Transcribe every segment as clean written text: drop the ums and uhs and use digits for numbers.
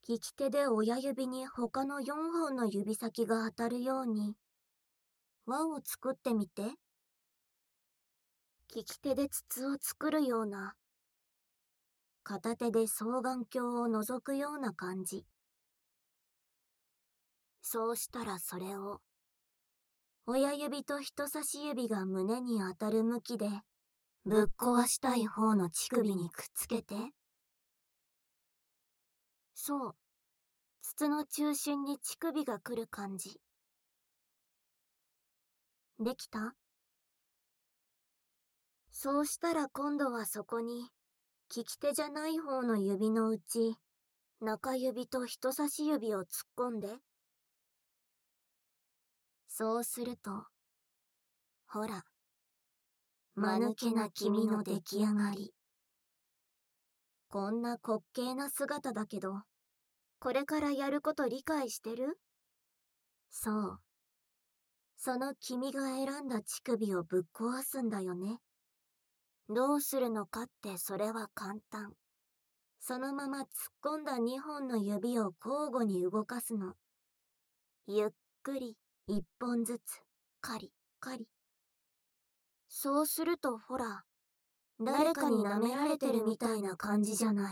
利き手で親指に他の4本の指先が当たるように輪を作ってみて。利き手で筒を作るような、片手で双眼鏡を覗くような感じ。そうしたらそれを親指と人差し指が胸に当たる向きでぶっ壊したい方の乳首にくっつけて。そう。筒の中心に乳首が来る感じ。できた？そうしたら今度はそこに、利き手じゃない方の指のうち、中指と人差し指を突っ込んで。そうすると、ほら、間抜けな君の出来上がり。こんな滑稽な姿だけど、これからやること理解してる？そう。その君が選んだ乳首をぶっ壊すんだよね。どうするのかってそれは簡単。そのまま突っ込んだ2本の指を交互に動かすの。ゆっくり1本ずつ、カリカリ。そうするとほら、誰かに舐められてるみたいな感じじゃない？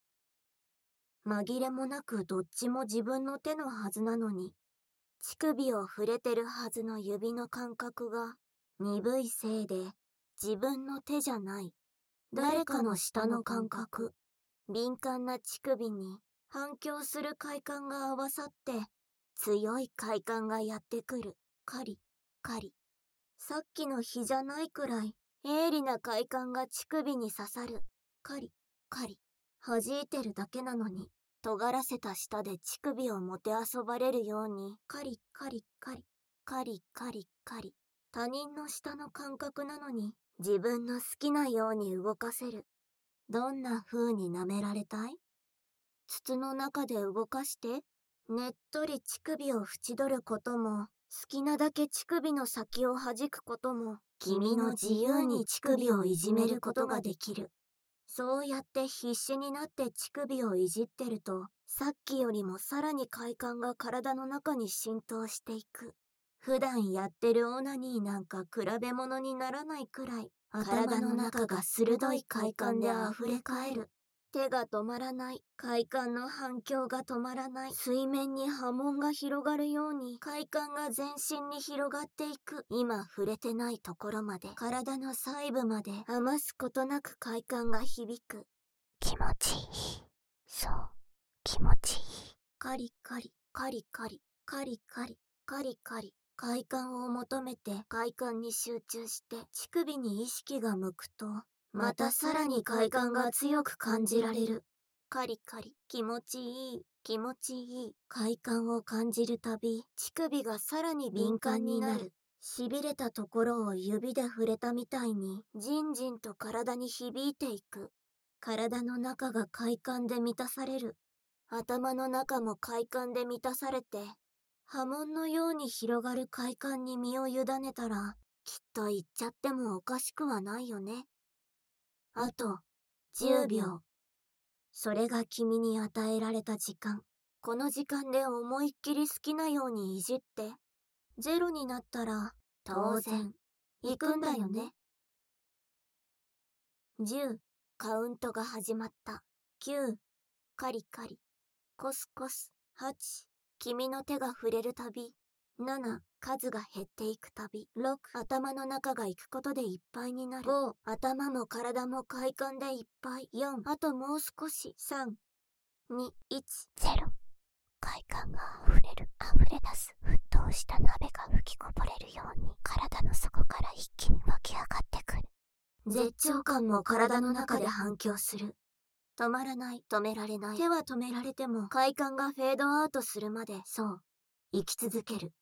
紛れもなくどっちも自分の手のはずなのに、乳首を触れてるはずの指の感覚が鈍いせいで自分の手じゃない。誰かの舌の感覚。敏感な乳首に反響する快感が合わさって強い快感がやってくる。カリカリ。さっきの日じゃないくらい鋭利な快感が乳首に刺さる。カリカリ。弾いてるだけなのに尖らせた舌で乳首をもてあそばれるようにカリカリカリカリカリカリ。他人の舌の感覚なのに自分の好きなように動かせる。どんな風に舐められたい？筒の中で動かして、ねっとり乳首を縁取ることも、好きなだけ乳首の先を弾くことも、君の自由に乳首をいじめることができる。そうやって必死になって乳首をいじってると、さっきよりもさらに快感が体の中に浸透していく。普段やってるオナニーなんか比べ物にならないくらい、頭の中が鋭い快感で溢れかえる。手が止まらない。快感の反響が止まらない。水面に波紋が広がるように快感が全身に広がっていく。今触れてないところまで、体の細部まで余すことなく快感が響く。気持ちいい。そう、気持ちいい。カリカリ、カリカリ、カリカリ、カリカリ。快感を求めて快感に集中して乳首に意識が向くと、またさらに快感が強く感じられる。カリカリ、気持ちいい、気持ちいい。快感を感じるたび、乳首がさらに敏感になる。痺れたところを指で触れたみたいに、じんじんと体に響いていく。体の中が快感で満たされる。頭の中も快感で満たされて、波紋のように広がる快感に身を委ねたら、きっと言っちゃってもおかしくはないよね。あと、10秒。それが君に与えられた時間。この時間で思いっきり好きなようにいじって、ゼロになったら、当然、行くんだよね。10、カウントが始まった。9、カリカリ。コスコス。8、君の手が触れるたび。7、数が減っていくたび。6、頭の中が行くことでいっぱいになる。5、頭も体も快感でいっぱい。4、あともう少し。3、2、1、0。快感が溢れる。溢れ出す。沸騰した鍋が吹きこぼれるように、体の底から一気に湧き上がってくる。絶頂感も体の中で反響する。止まらない、止められない。手は止められても快感がフェードアウトするまで、そう、生き続ける。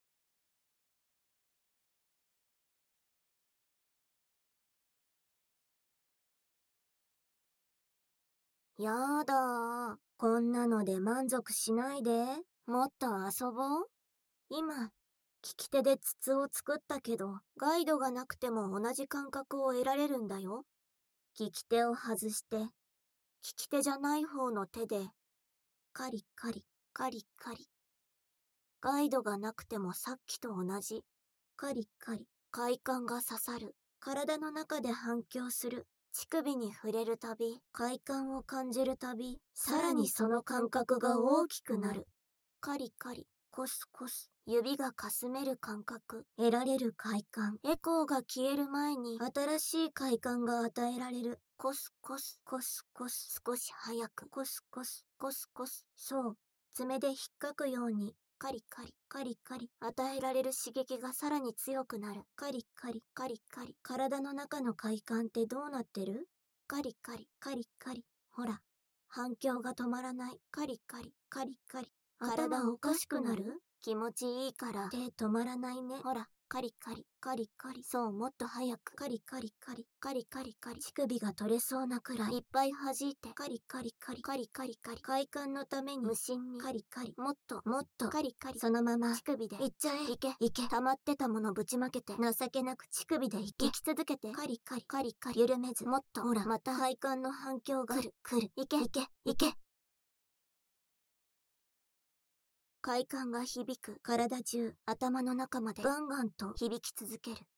やだー。こんなので満足しないで。もっと遊ぼう。今、利き手で筒を作ったけど、ガイドがなくても同じ感覚を得られるんだよ。利き手を外して、利き手じゃない方の手で、 カリカリ、カリカリ。ガイドがなくてもさっきと同じ。カリカリ、快感が刺さる。体の中で反響する。乳首に触れるたび、快感を感じるたび、さらにその感覚が大きくなる。カリカリ、コスコス、指がかすめる感覚、得られる快感。エコーが消える前に新しい快感が与えられる。コスコス、コスコス、少し早く。コスコス、コスコス。そう、爪で引っかくように。カリカリ、カリカリ。与えられる刺激がさらに強くなる。カリカリ、カリカリ。体の中の快感ってどうなってる？カリカリ、カリカリ。ほら、反響が止まらない。カリカリ、カリカリ。体おかしくなる？気持ちいいから手止まらないね。ほら、カリカリ、カリカリ。そう、もっと早く。カリカリカリ、カリカリカリ。乳首が取れそうなくらいいっぱい弾いて。カリカリカリ、カリカリカリ。快感のために無心に。カリカリ、もっと、もっと。カリカリ。そのまま乳首でいっちゃえ。いけ、いけ。溜まってたものぶちまけて。情けなく乳首でいけ。行き続けて。カリカリ、カリカリ。緩めず。もっと。ほら、また快感の反響が来る、来る。いけ、いけ、いけ。快感が響く。体中、頭の中までガンガンと響き続ける。